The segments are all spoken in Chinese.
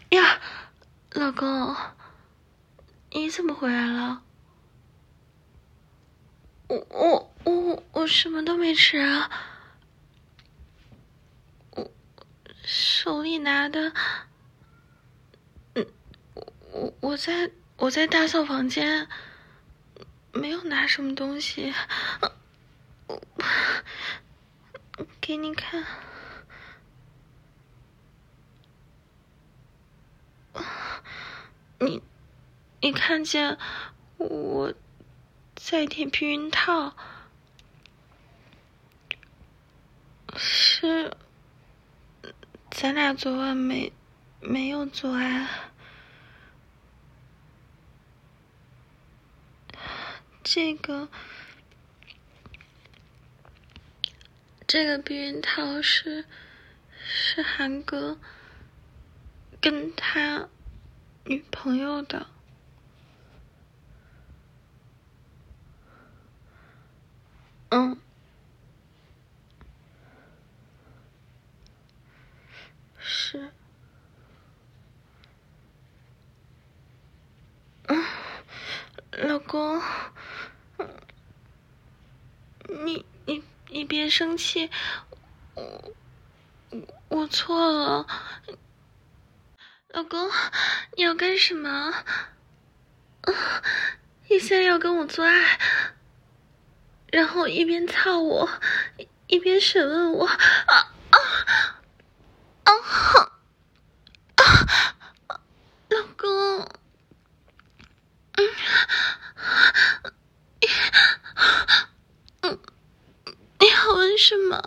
呀，老公，你怎么回来了？我什么都没吃啊，我手里拿的，我在打扫房间，没有拿什么东西，给你看。你看见我在点避孕套，是咱俩昨晚没有做爱。这个避孕套是韩哥跟他女朋友的。是。老公，你别生气，我错了。老公，你要干什么？你现在要跟我做爱，然后一边操我，一边审问我。老公，你要问什么？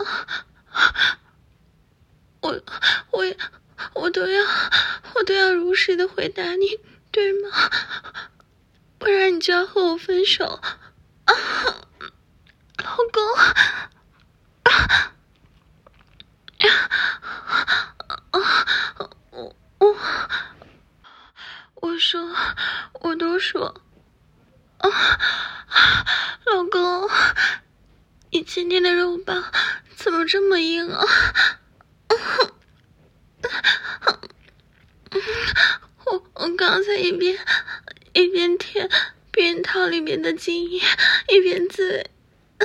我都要如实的回答你，对吗？不然你就要和我分手。老公，我都说，老公，你今天的肉棒怎么这么硬啊？我刚才一边舔避孕套里面的精液，一边自慰。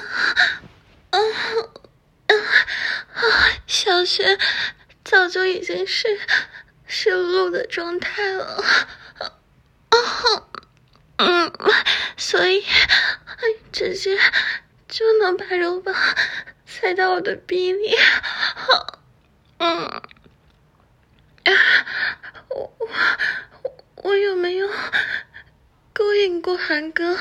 小穴早就已经是露的状态了。所以直接就能把肉棒塞到我的逼里。我有没有勾引过韩哥？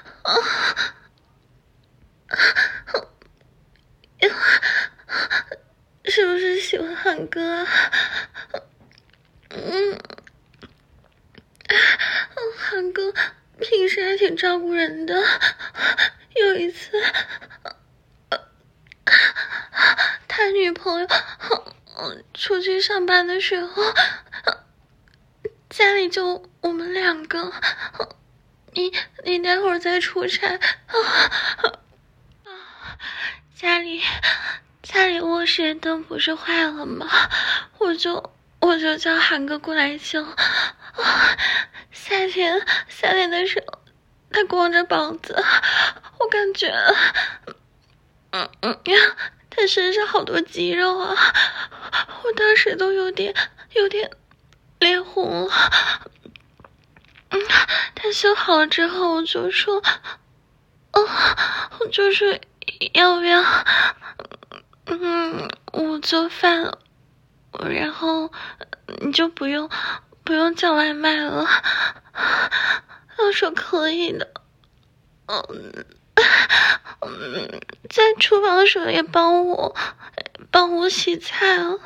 是不是喜欢韩哥啊？韩哥平时还挺照顾人的，有一次他女朋友出去上班的时候，家里就我们两个。你待会儿再出差。家里卧室灯不是坏了吗？我就叫韩哥过来修。夏天的时候，他光着膀子，我感觉他身上好多肌肉啊，我当时都有点脸红了。他修好了之后，我就说要不要我做饭了，然后你就不用叫外卖了。他说可以的。在厨房的时候也帮我洗菜啊。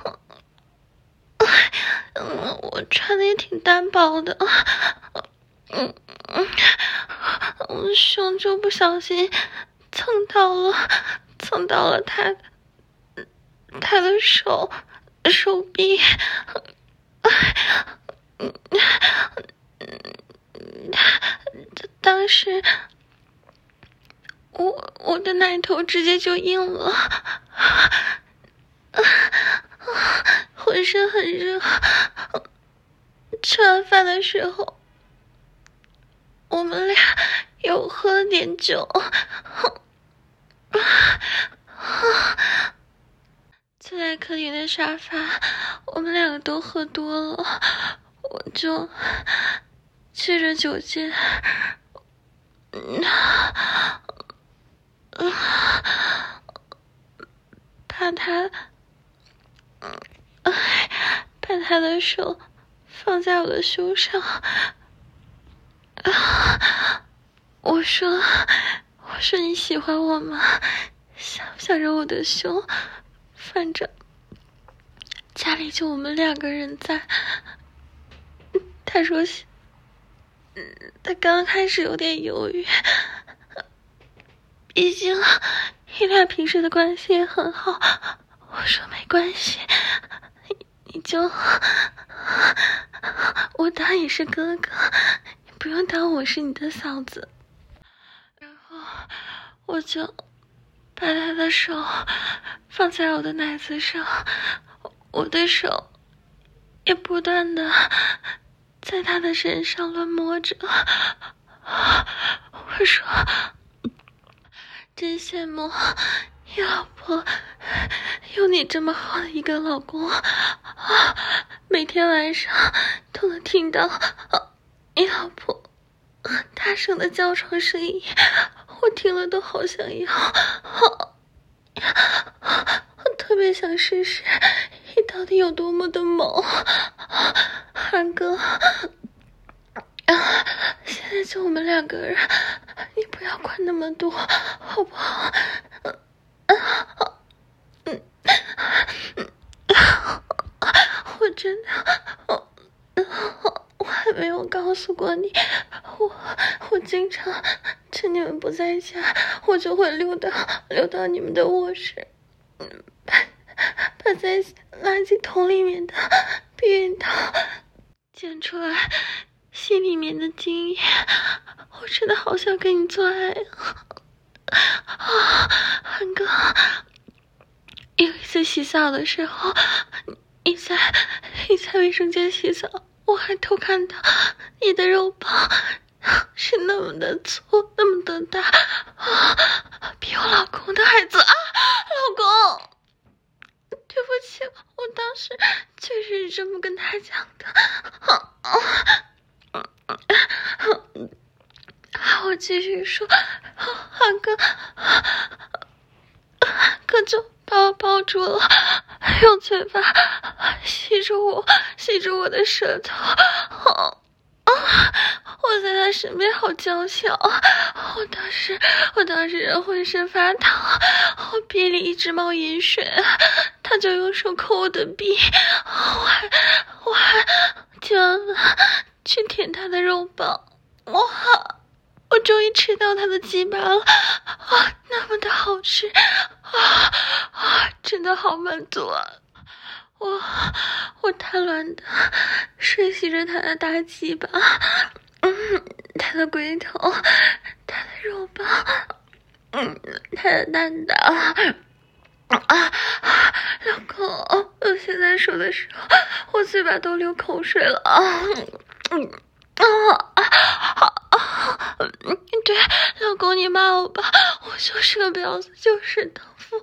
我穿的也挺单薄的。我胸就不小心蹭到了他的手臂。当时我的奶头直接就硬了，浑身很热。 吃完饭的时候，我们俩又喝了点酒，坐在客厅的沙发，我们两个都喝多了，我就借着酒劲，把他的手放在我的胸上，我说你喜欢我吗？想不想着我的胸？反正家里就我们两个人在。他说他刚开始有点犹豫，毕竟你俩平时的关系也很好。我说没关系，你就我当你是哥哥，你不用当我是你的嫂子。然后我就把他的手放在我的奶子上，我的手也不断的在他的身上乱摸着。我说真羡慕你老婆有你这么好的一个老公，每天晚上都能听到你老婆很大声的叫床声音，我听了都好想要，我特别想试试你到底有多么的猛。韩哥，现在就我们两个人，你不要管那么多好不好？我真的我还没有告诉过你，我经常趁你们不在家，我就会溜到你们的卧室，把在垃圾桶里面的避孕套捡出来，吸里面的精液。我真的好想跟你做爱韩哥，有一次洗澡的时候，你在卫生间洗澡，我还偷看到你的肉棒是那么的粗，那么的大，比我老公的还粗啊！老公，对不起，我当时确实是这么跟他讲的。我继续说，韩哥就把我抱住了，用嘴巴吸着我的舌头。我在他身边好娇小，我当时人浑身发烫，我鼻里一直冒银水，他就用手抠我的鼻，我还听完了去舔他的肉棒，我终于吃到他的鸡巴了，那么的好吃，真的好满足啊！我贪婪的吮吸着他的大鸡巴，他的龟头，他的肉棒，他的蛋蛋。老公，我现在说的时候，我嘴巴都流口水了对，老公你骂我吧，我就是个婊子，就是荡妇。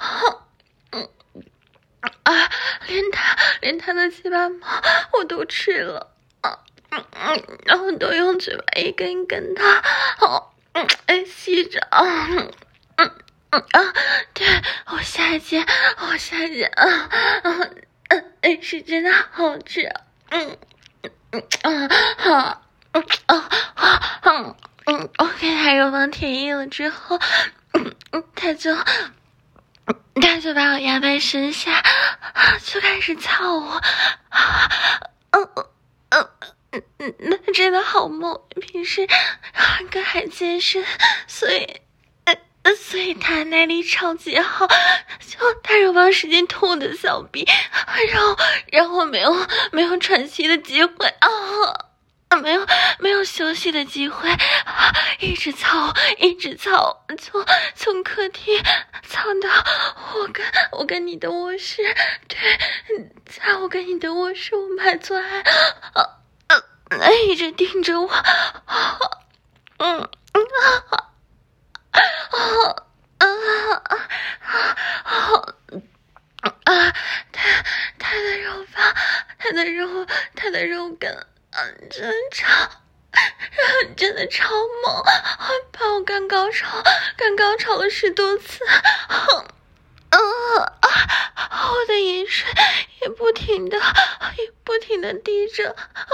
连他的鸡巴毛我都吃了，然后都用嘴巴一根一根的吸着，对，我下贱是真的好吃，我给他肉棒舔硬了之后，他就把我压在身下，就开始操我，那真的好猛。平时韩哥还健身，所以他耐力超级好，就他肉棒使劲捅我的小臂，让我没有喘息的机会没有休息的机会，一直操，就从客厅操到我跟你的卧室，对，在我跟你的卧室，我们还做爱， 一直盯着我，他的肉感真的超猛，把我干高潮了10多次，我的饮水也不停的滴着，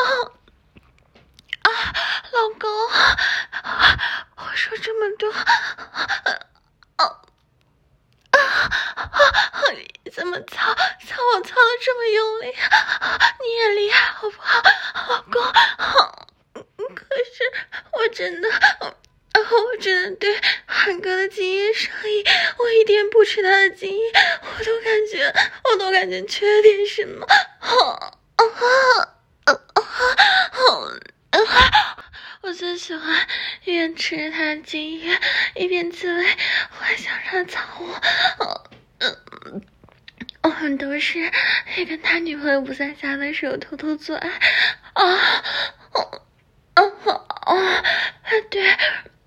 老公，我说这么多，你怎么操我操的这么用力？你也厉害好不好，老公？可是我真的对韩哥的精液上瘾，我一点不吃他的精液，我都感觉缺点什么。我最喜欢一边吃着他的精液，一边自慰，我还想让他操我。我们都是也跟他女朋友不在家的时候偷偷做爱对，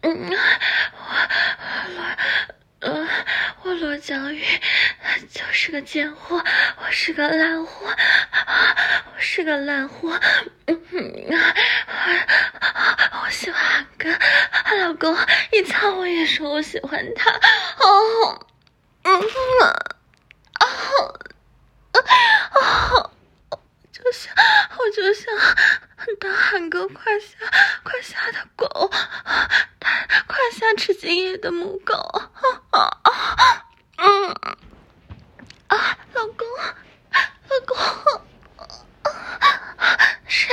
我罗小雨就是个贱货，我是个烂货，我喜欢韩哥，老公，一操我也说我喜欢他，我就想当韩哥胯下的狗，他胯下吃精液的母狗，老公，是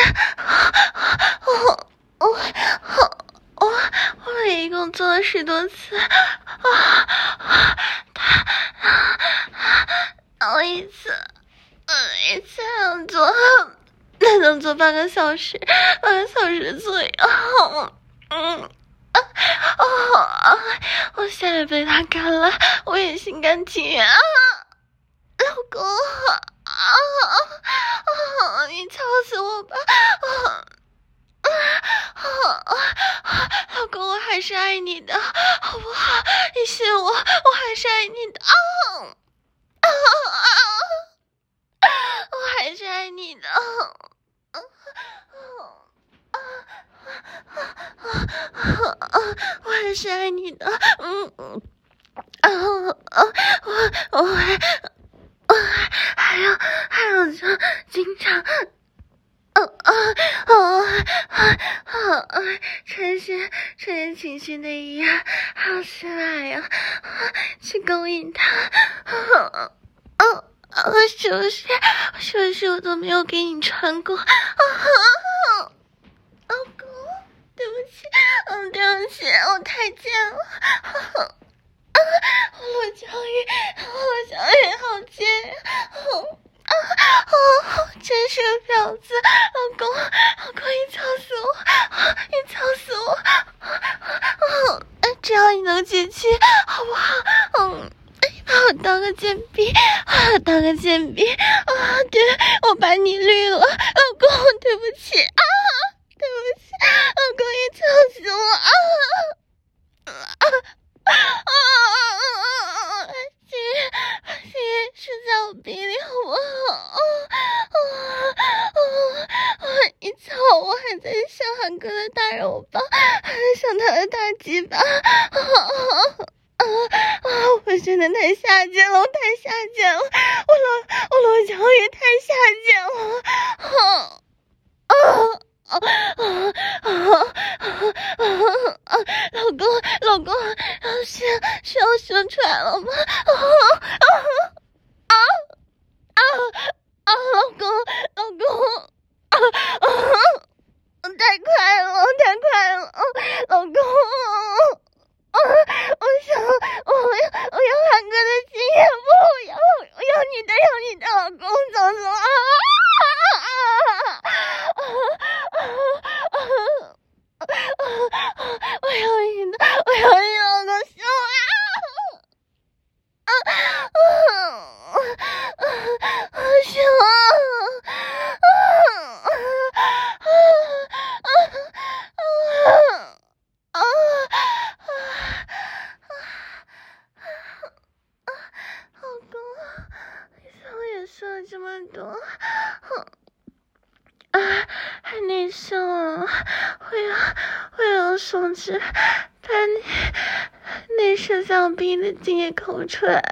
我一共做了10多次，我一次能做半个小时左右，我现在被他干了，我也心甘情愿老公，你操死我吧，老公，我还是爱你的，好不好？你信我，我还是爱你的，我还是爱你的，我还是爱你的，我还有就经常穿情绪内衣啊，还有丝袜呀，去勾引他，是不是我都没有给你穿过？老公，对不起，我太贱了，罗小雨好贱呀，真是个婊子，老公，你操死我，只要你能解气，好不好？把我当个贱逼，对，我把你绿了，老公，对不起，老公，你操死我血是在我鼻里，好不好？一操我还在想韩哥的大肉包，还在想他的大鸡巴，我真的太下贱了，我罗小雨太下贱了，老公，是要说出来了吗？老公，太快了，老公，我要韩哥的经验，我要你的，老公，走，我要你的，老公， 还内射了，会用手指把你内射小臂的精液抠出来，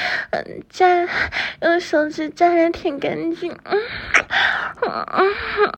用手指沾着舔干净，